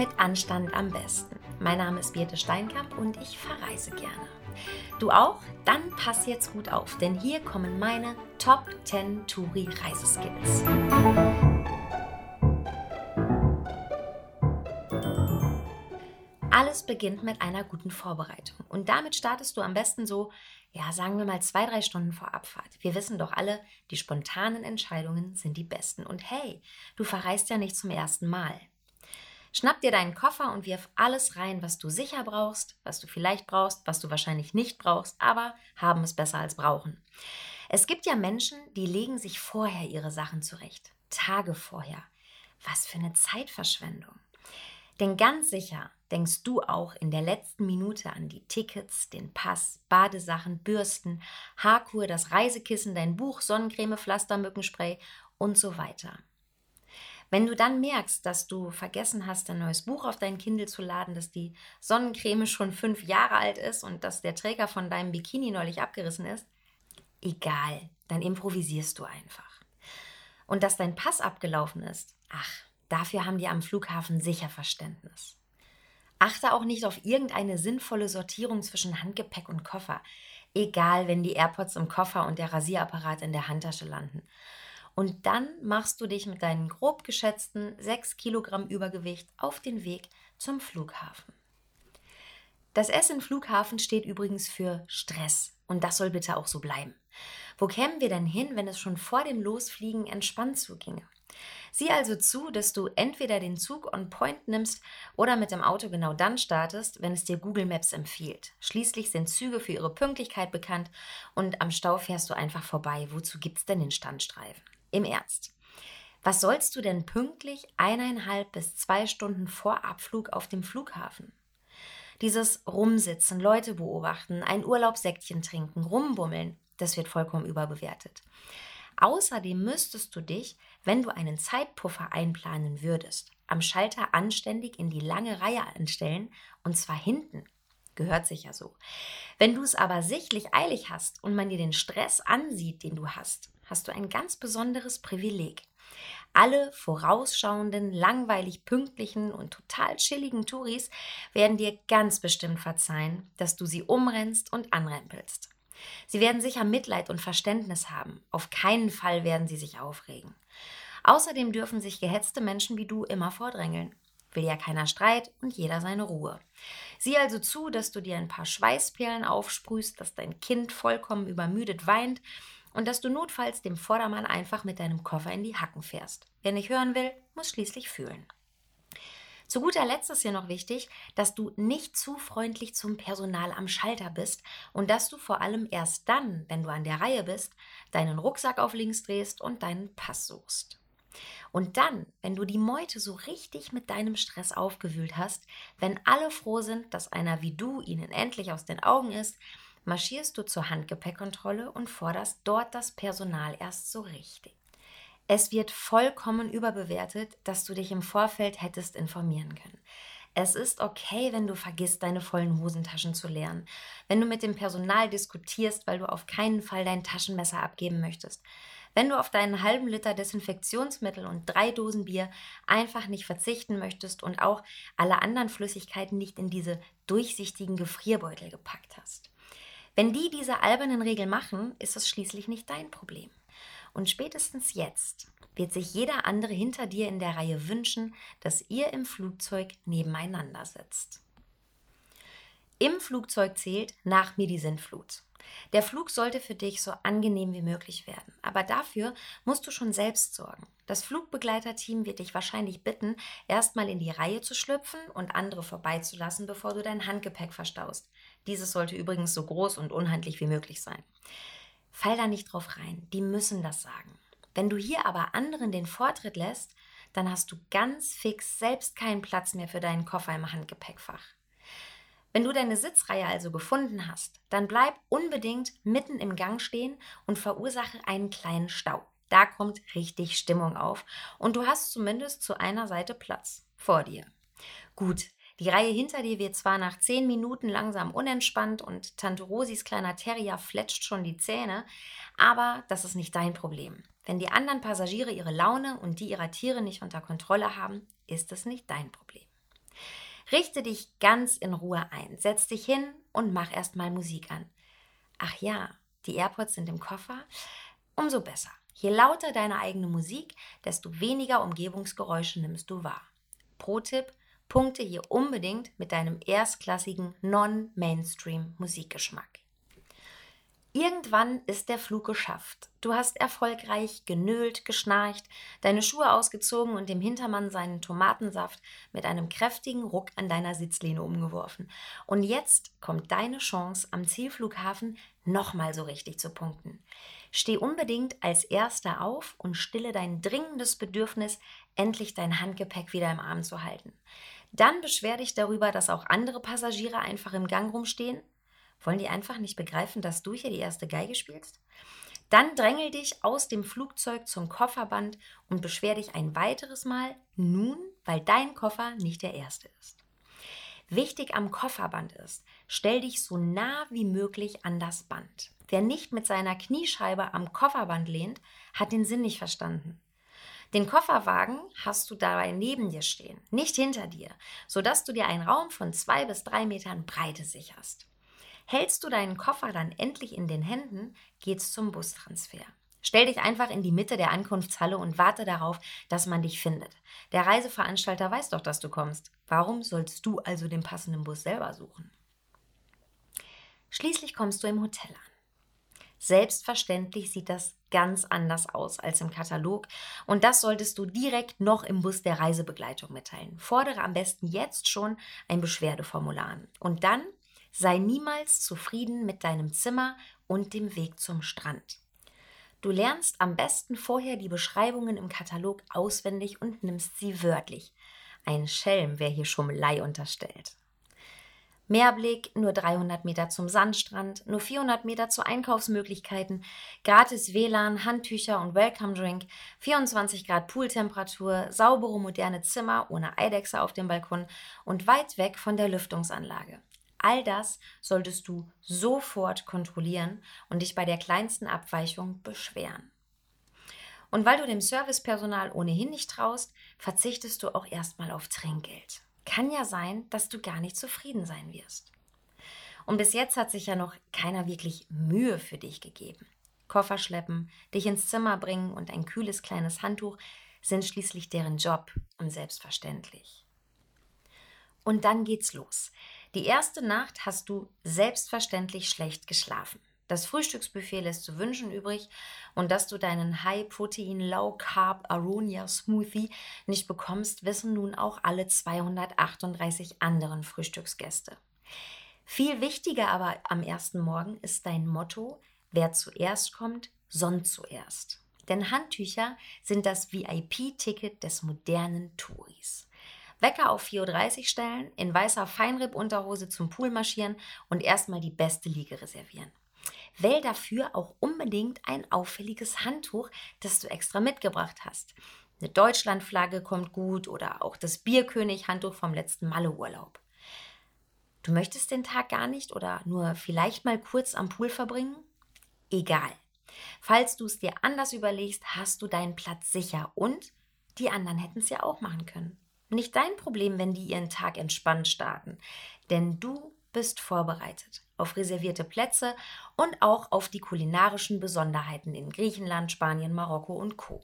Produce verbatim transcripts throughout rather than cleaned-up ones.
Mit Anstand am besten. Mein Name ist Birte Steinkamp und ich verreise gerne. Du auch? Dann pass jetzt gut auf, denn hier kommen meine Top zehn Touri-Reiseskills. Alles beginnt mit einer guten Vorbereitung und damit startest du am besten so, ja, sagen wir mal zwei, drei Stunden vor Abfahrt. Wir wissen doch alle, die spontanen Entscheidungen sind die besten und hey, du verreist ja nicht zum ersten Mal. Schnapp dir deinen Koffer und wirf alles rein, was du sicher brauchst, was du vielleicht brauchst, was du wahrscheinlich nicht brauchst, aber haben es besser als brauchen. Es gibt ja Menschen, die legen sich vorher ihre Sachen zurecht, Tage vorher. Was für eine Zeitverschwendung. Denn ganz sicher denkst du auch in der letzten Minute an die Tickets, den Pass, Badesachen, Bürsten, Haarkur, das Reisekissen, dein Buch, Sonnencreme, Pflaster, Mückenspray und so weiter. Wenn du dann merkst, dass du vergessen hast, ein neues Buch auf dein Kindle zu laden, dass die Sonnencreme schon fünf Jahre alt ist und dass der Träger von deinem Bikini neulich abgerissen ist, egal, dann improvisierst du einfach. Und dass dein Pass abgelaufen ist, ach, dafür haben die am Flughafen sicher Verständnis. Achte auch nicht auf irgendeine sinnvolle Sortierung zwischen Handgepäck und Koffer, egal, wenn die AirPods im Koffer und der Rasierapparat in der Handtasche landen. Und dann machst du dich mit deinen grob geschätzten sechs Kilogramm Übergewicht auf den Weg zum Flughafen. Das S in Flughafen steht übrigens für Stress und das soll bitte auch so bleiben. Wo kämen wir denn hin, wenn es schon vor dem Losfliegen entspannt zuginge? Sieh also zu, dass du entweder den Zug on point nimmst oder mit dem Auto genau dann startest, wenn es dir Google Maps empfiehlt. Schließlich sind Züge für ihre Pünktlichkeit bekannt und am Stau fährst du einfach vorbei. Wozu gibt's denn den Standstreifen? Im Ernst. Was sollst du denn pünktlich eineinhalb bis zwei Stunden vor Abflug auf dem Flughafen? Dieses Rumsitzen, Leute beobachten, ein Urlaubssäckchen trinken, rumbummeln, das wird vollkommen überbewertet. Außerdem müsstest du dich, wenn du einen Zeitpuffer einplanen würdest, am Schalter anständig in die lange Reihe anstellen und zwar hinten. Gehört sich ja so. Wenn du es aber sichtlich eilig hast und man dir den Stress ansieht, den du hast, hast du ein ganz besonderes Privileg. Alle vorausschauenden, langweilig pünktlichen und total chilligen Touris werden dir ganz bestimmt verzeihen, dass du sie umrennst und anrempelst. Sie werden sicher Mitleid und Verständnis haben. Auf keinen Fall werden sie sich aufregen. Außerdem dürfen sich gehetzte Menschen wie du immer vordrängeln. Will ja keiner Streit und jeder seine Ruhe. Sieh also zu, dass du dir ein paar Schweißperlen aufsprühst, dass dein Kind vollkommen übermüdet weint und dass du notfalls dem Vordermann einfach mit deinem Koffer in die Hacken fährst. Wer nicht hören will, muss schließlich fühlen. Zu guter Letzt ist hier noch wichtig, dass du nicht zu freundlich zum Personal am Schalter bist und dass du vor allem erst dann, wenn du an der Reihe bist, deinen Rucksack auf links drehst und deinen Pass suchst. Und dann, wenn du die Meute so richtig mit deinem Stress aufgewühlt hast, wenn alle froh sind, dass einer wie du ihnen endlich aus den Augen ist, marschierst du zur Handgepäckkontrolle und forderst dort das Personal erst so richtig. Es wird vollkommen überbewertet, dass du dich im Vorfeld hättest informieren können. Es ist okay, wenn du vergisst, deine vollen Hosentaschen zu leeren, wenn du mit dem Personal diskutierst, weil du auf keinen Fall dein Taschenmesser abgeben möchtest, wenn du auf deinen halben Liter Desinfektionsmittel und drei Dosen Bier einfach nicht verzichten möchtest und auch alle anderen Flüssigkeiten nicht in diese durchsichtigen Gefrierbeutel gepackt hast. Wenn die diese albernen Regeln machen, ist es schließlich nicht dein Problem. Und spätestens jetzt wird sich jeder andere hinter dir in der Reihe wünschen, dass ihr im Flugzeug nebeneinander sitzt. Im Flugzeug zählt nach mir die Sintflut. Der Flug sollte für dich so angenehm wie möglich werden, aber dafür musst du schon selbst sorgen. Das Flugbegleiterteam wird dich wahrscheinlich bitten, erstmal in die Reihe zu schlüpfen und andere vorbeizulassen, bevor du dein Handgepäck verstaust. Dieses sollte übrigens so groß und unhandlich wie möglich sein. Fall da nicht drauf rein, die müssen das sagen. Wenn du hier aber anderen den Vortritt lässt, dann hast du ganz fix selbst keinen Platz mehr für deinen Koffer im Handgepäckfach. Wenn du deine Sitzreihe also gefunden hast, dann bleib unbedingt mitten im Gang stehen und verursache einen kleinen Stau. Da kommt richtig Stimmung auf und du hast zumindest zu einer Seite Platz vor dir. Gut, die Reihe hinter dir wird zwar nach zehn Minuten langsam unentspannt und Tante Rosis kleiner Terrier fletscht schon die Zähne, aber das ist nicht dein Problem. Wenn die anderen Passagiere ihre Laune und die ihrer Tiere nicht unter Kontrolle haben, ist es nicht dein Problem. Richte dich ganz in Ruhe ein, setz dich hin und mach erstmal Musik an. Ach ja, die AirPods sind im Koffer? Umso besser. Je lauter deine eigene Musik, desto weniger Umgebungsgeräusche nimmst du wahr. Pro-Tipp: Punkte hier unbedingt mit deinem erstklassigen Non-Mainstream-Musikgeschmack. Irgendwann ist der Flug geschafft. Du hast erfolgreich genölt, geschnarcht, deine Schuhe ausgezogen und dem Hintermann seinen Tomatensaft mit einem kräftigen Ruck an deiner Sitzlehne umgeworfen. Und jetzt kommt deine Chance, am Zielflughafen nochmal so richtig zu punkten. Steh unbedingt als Erster auf und stille dein dringendes Bedürfnis, endlich dein Handgepäck wieder im Arm zu halten. Dann beschwer dich darüber, dass auch andere Passagiere einfach im Gang rumstehen. Wollen die einfach nicht begreifen, dass du hier die erste Geige spielst? Dann drängel dich aus dem Flugzeug zum Kofferband und beschwer dich ein weiteres Mal, nun, weil dein Koffer nicht der erste ist. Wichtig am Kofferband ist, stell dich so nah wie möglich an das Band. Wer nicht mit seiner Kniescheibe am Kofferband lehnt, hat den Sinn nicht verstanden. Den Kofferwagen hast du dabei neben dir stehen, nicht hinter dir, sodass du dir einen Raum von zwei bis drei Metern Breite sicherst. Hältst du deinen Koffer dann endlich in den Händen, geht's zum Bustransfer. Stell dich einfach in die Mitte der Ankunftshalle und warte darauf, dass man dich findet. Der Reiseveranstalter weiß doch, dass du kommst. Warum sollst du also den passenden Bus selber suchen? Schließlich kommst du im Hotel an. Selbstverständlich sieht das ganz anders aus als im Katalog und das solltest du direkt noch im Bus der Reisebegleitung mitteilen. Fordere am besten jetzt schon ein Beschwerdeformular an und dann sei niemals zufrieden mit deinem Zimmer und dem Weg zum Strand. Du lernst am besten vorher die Beschreibungen im Katalog auswendig und nimmst sie wörtlich. Ein Schelm, wer hier Schummelei unterstellt. Meerblick, nur dreihundert Meter zum Sandstrand, nur vierhundert Meter zu Einkaufsmöglichkeiten, gratis W L A N, Handtücher und Welcome Drink, vierundzwanzig Grad Pooltemperatur, saubere moderne Zimmer ohne Eidechse auf dem Balkon und weit weg von der Lüftungsanlage. All das solltest du sofort kontrollieren und dich bei der kleinsten Abweichung beschweren. Und weil du dem Servicepersonal ohnehin nicht traust, verzichtest du auch erstmal auf Trinkgeld. Kann ja sein, dass du gar nicht zufrieden sein wirst. Und bis jetzt hat sich ja noch keiner wirklich Mühe für dich gegeben. Koffer schleppen, dich ins Zimmer bringen und ein kühles kleines Handtuch sind schließlich deren Job und selbstverständlich. Und dann geht's los. Die erste Nacht hast du selbstverständlich schlecht geschlafen. Das Frühstücksbuffet lässt zu wünschen übrig und dass du deinen High-Protein, Low-Carb Aronia Smoothie nicht bekommst, wissen nun auch alle zweihundertachtunddreißig anderen Frühstücksgäste. Viel wichtiger aber am ersten Morgen ist dein Motto: Wer zuerst kommt, sonnt zuerst. Denn Handtücher sind das V I P-Ticket des modernen Touris. Wecker auf vier Uhr dreißig stellen, in weißer Feinripp-Unterhose zum Pool marschieren und erstmal die beste Liege reservieren. Wähl dafür auch unbedingt ein auffälliges Handtuch, das du extra mitgebracht hast. Eine Deutschlandflagge kommt gut oder auch das Bierkönig-Handtuch vom letzten Malle-Urlaub. Du möchtest den Tag gar nicht oder nur vielleicht mal kurz am Pool verbringen? Egal. Falls du es dir anders überlegst, hast du deinen Platz sicher und die anderen hätten es ja auch machen können. Nicht dein Problem, wenn die ihren Tag entspannt starten, denn du bist vorbereitet auf reservierte Plätze und auch auf die kulinarischen Besonderheiten in Griechenland, Spanien, Marokko und Co.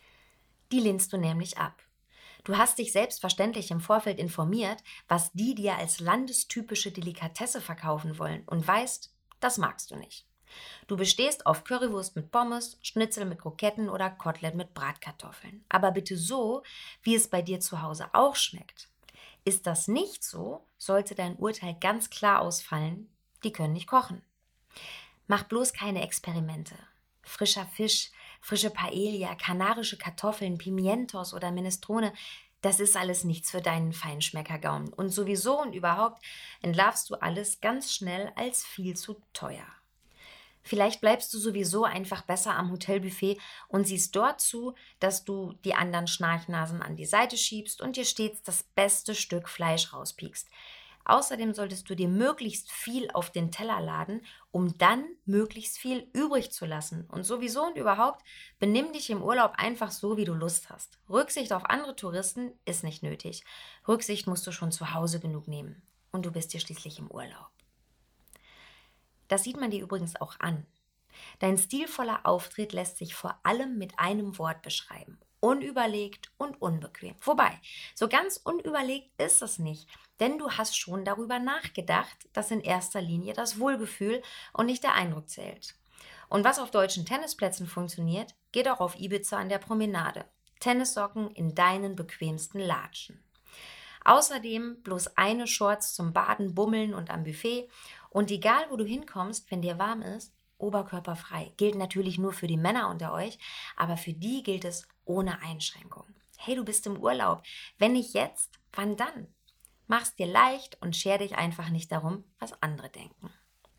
Die lehnst du nämlich ab. Du hast dich selbstverständlich im Vorfeld informiert, was die dir als landestypische Delikatesse verkaufen wollen und weißt, das magst du nicht. Du bestehst auf Currywurst mit Pommes, Schnitzel mit Kroketten oder Kotelett mit Bratkartoffeln. Aber bitte so, wie es bei dir zu Hause auch schmeckt. Ist das nicht so, sollte dein Urteil ganz klar ausfallen: Die können nicht kochen. Mach bloß keine Experimente. Frischer Fisch, frische Paella, kanarische Kartoffeln, Pimientos oder Minestrone, das ist alles nichts für deinen Feinschmeckergaumen. Und sowieso und überhaupt entlarvst du alles ganz schnell als viel zu teuer. Vielleicht bleibst du sowieso einfach besser am Hotelbuffet und siehst dort zu, dass du die anderen Schnarchnasen an die Seite schiebst und dir stets das beste Stück Fleisch rauspiekst. Außerdem solltest du dir möglichst viel auf den Teller laden um dann möglichst viel übrig zu lassen. Und sowieso und überhaupt, benimm dich im Urlaub einfach so, wie du Lust hast. Rücksicht auf andere Touristen ist nicht nötig. Rücksicht musst du schon zu Hause genug nehmen. Und du bist hier schließlich im Urlaub. Das sieht man dir übrigens auch an. Dein stilvoller Auftritt lässt sich vor allem mit einem Wort beschreiben. Unüberlegt und unbequem. Wobei, so ganz unüberlegt ist es nicht, denn du hast schon darüber nachgedacht, dass in erster Linie das Wohlgefühl und nicht der Eindruck zählt. Und was auf deutschen Tennisplätzen funktioniert, geht auch auf Ibiza an der Promenade. Tennissocken in deinen bequemsten Latschen. Außerdem bloß eine Shorts zum Baden, Bummeln und am Buffet. Und egal, wo du hinkommst, wenn dir warm ist, oberkörperfrei. Gilt natürlich nur für die Männer unter euch, aber für die gilt es ohne Einschränkung. Hey, du bist im Urlaub. Wenn nicht jetzt, wann dann? Mach's dir leicht und scher dich einfach nicht darum, was andere denken.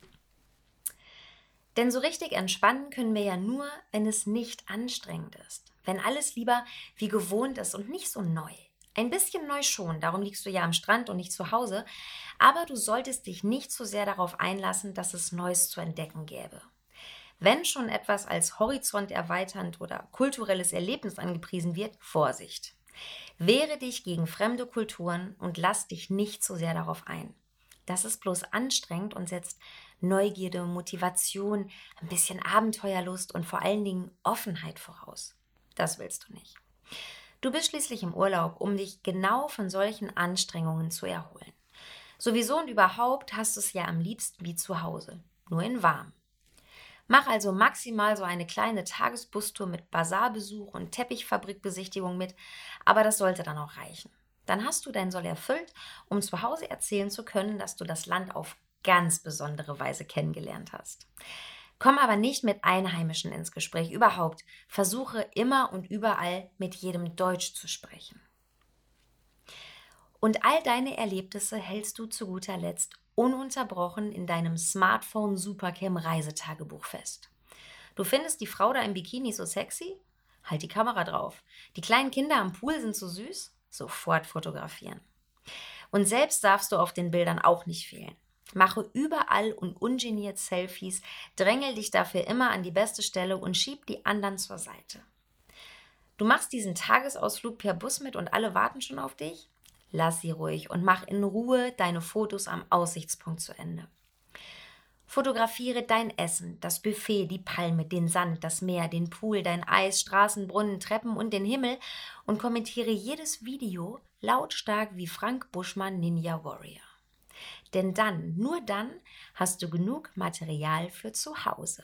Denn so richtig entspannen können wir ja nur, wenn es nicht anstrengend ist. Wenn alles lieber wie gewohnt ist und nicht so neu. Ein bisschen neu schon, darum liegst du ja am Strand und nicht zu Hause, aber du solltest dich nicht so sehr darauf einlassen, dass es Neues zu entdecken gäbe. Wenn schon etwas als horizonterweiternd oder kulturelles Erlebnis angepriesen wird, Vorsicht. Wehre dich gegen fremde Kulturen und lass dich nicht so sehr darauf ein. Das ist bloß anstrengend und setzt Neugierde, Motivation, ein bisschen Abenteuerlust und vor allen Dingen Offenheit voraus. Das willst du nicht. Du bist schließlich im Urlaub, um dich genau von solchen Anstrengungen zu erholen. Sowieso und überhaupt hast du es ja am liebsten wie zu Hause, nur in warm. Mach also maximal so eine kleine Tagesbustour mit Basarbesuch und Teppichfabrikbesichtigung mit, aber das sollte dann auch reichen. Dann hast du dein Soll erfüllt, um zu Hause erzählen zu können, dass du das Land auf ganz besondere Weise kennengelernt hast. Komm aber nicht mit Einheimischen ins Gespräch. Überhaupt, versuche immer und überall mit jedem Deutsch zu sprechen. Und all deine Erlebnisse hältst du zu guter Letzt ununterbrochen in deinem Smartphone Supercam Reisetagebuch fest. Du findest die Frau da im Bikini so sexy? Halt die Kamera drauf. Die kleinen Kinder am Pool sind so süß? Sofort fotografieren. Und selbst darfst du auf den Bildern auch nicht fehlen. Mache überall und ungeniert Selfies, drängel dich dafür immer an die beste Stelle und schieb die anderen zur Seite. Du machst diesen Tagesausflug per Bus mit und alle warten schon auf dich? Lass sie ruhig und mach in Ruhe deine Fotos am Aussichtspunkt zu Ende. Fotografiere dein Essen, das Buffet, die Palme, den Sand, das Meer, den Pool, dein Eis, Straßen, Brunnen, Treppen und den Himmel und kommentiere jedes Video lautstark wie Frank Buschmann Ninja Warrior. Denn dann, nur dann, hast du genug Material für zu Hause.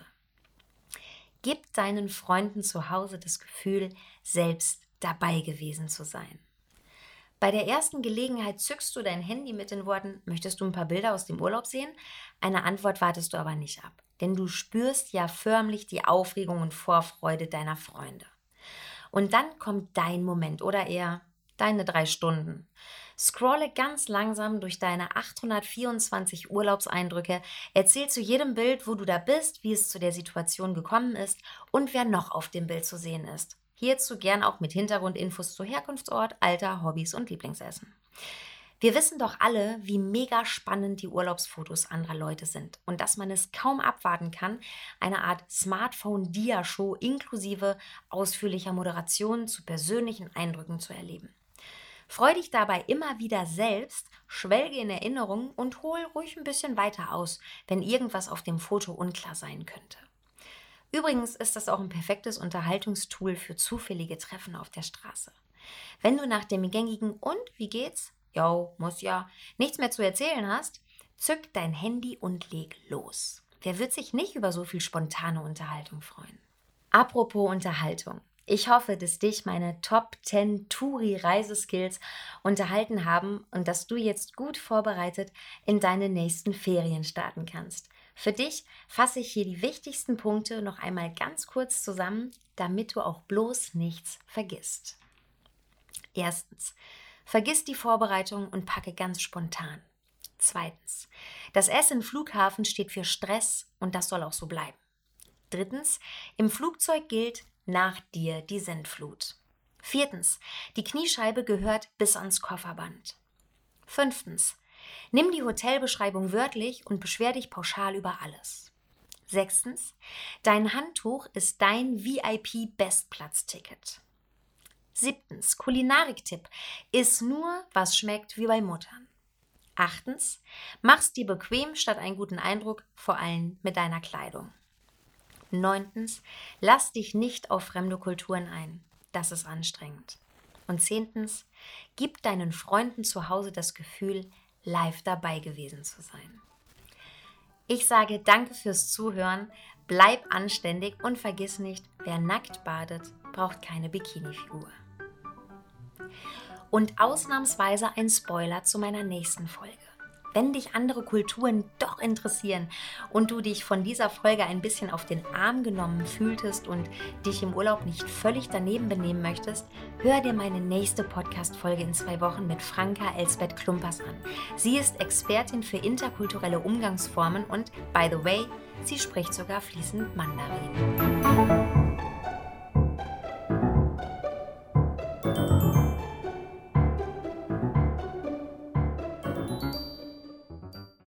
Gib deinen Freunden zu Hause das Gefühl, selbst dabei gewesen zu sein. Bei der ersten Gelegenheit zückst du dein Handy mit den Worten, möchtest du ein paar Bilder aus dem Urlaub sehen? Eine Antwort wartest du aber nicht ab, denn du spürst ja förmlich die Aufregung und Vorfreude deiner Freunde. Und dann kommt dein Moment oder eher deine drei Stunden. Scrolle ganz langsam durch deine achthundertvierundzwanzig Urlaubseindrücke, erzähl zu jedem Bild, wo du da bist, wie es zu der Situation gekommen ist und wer noch auf dem Bild zu sehen ist. Hierzu gern auch mit Hintergrundinfos zu Herkunftsort, Alter, Hobbys und Lieblingsessen. Wir wissen doch alle, wie mega spannend die Urlaubsfotos anderer Leute sind und dass man es kaum abwarten kann, eine Art Smartphone-Dia-Show inklusive ausführlicher Moderationen zu persönlichen Eindrücken zu erleben. Freu dich dabei immer wieder selbst, schwelge in Erinnerungen und hol ruhig ein bisschen weiter aus, wenn irgendwas auf dem Foto unklar sein könnte. Übrigens ist das auch ein perfektes Unterhaltungstool für zufällige Treffen auf der Straße. Wenn du nach dem gängigen „Und, wie geht's? Jo, muss ja" nichts mehr zu erzählen hast, zück dein Handy und leg los. Wer wird sich nicht über so viel spontane Unterhaltung freuen? Apropos Unterhaltung. Ich hoffe, dass dich meine Top zehn Touri-Reiseskills unterhalten haben und dass du jetzt gut vorbereitet in deine nächsten Ferien starten kannst. Für dich fasse ich hier die wichtigsten Punkte noch einmal ganz kurz zusammen, damit du auch bloß nichts vergisst. Erstens, vergiss die Vorbereitung und packe ganz spontan. Zweitens, das S in Flughafen steht für Stress und das soll auch so bleiben. Drittens, im Flugzeug gilt, nach dir die Sintflut. Viertens, die Kniescheibe gehört bis ans Kofferband. Fünftens, nimm die Hotelbeschreibung wörtlich und beschwer dich pauschal über alles. Sechstens, dein Handtuch ist dein V I P-Bestplatzticket. Siebtens, Kulinariktipp, iss nur, was schmeckt wie bei Muttern. Achtens, mach's dir bequem statt einen guten Eindruck, vor allem mit deiner Kleidung. Neuntens, lass dich nicht auf fremde Kulturen ein. Das ist anstrengend. Und zehntens, gib deinen Freunden zu Hause das Gefühl, live dabei gewesen zu sein. Ich sage danke fürs Zuhören, bleib anständig und vergiss nicht, wer nackt badet, braucht keine Bikini-Figur. Und ausnahmsweise ein Spoiler zu meiner nächsten Folge. Wenn dich andere Kulturen doch interessieren und du dich von dieser Folge ein bisschen auf den Arm genommen fühltest und dich im Urlaub nicht völlig daneben benehmen möchtest, hör dir meine nächste Podcast-Folge in zwei Wochen mit Franka Elsbeth Klumpers an. Sie ist Expertin für interkulturelle Umgangsformen und, by the way, sie spricht sogar fließend Mandarin.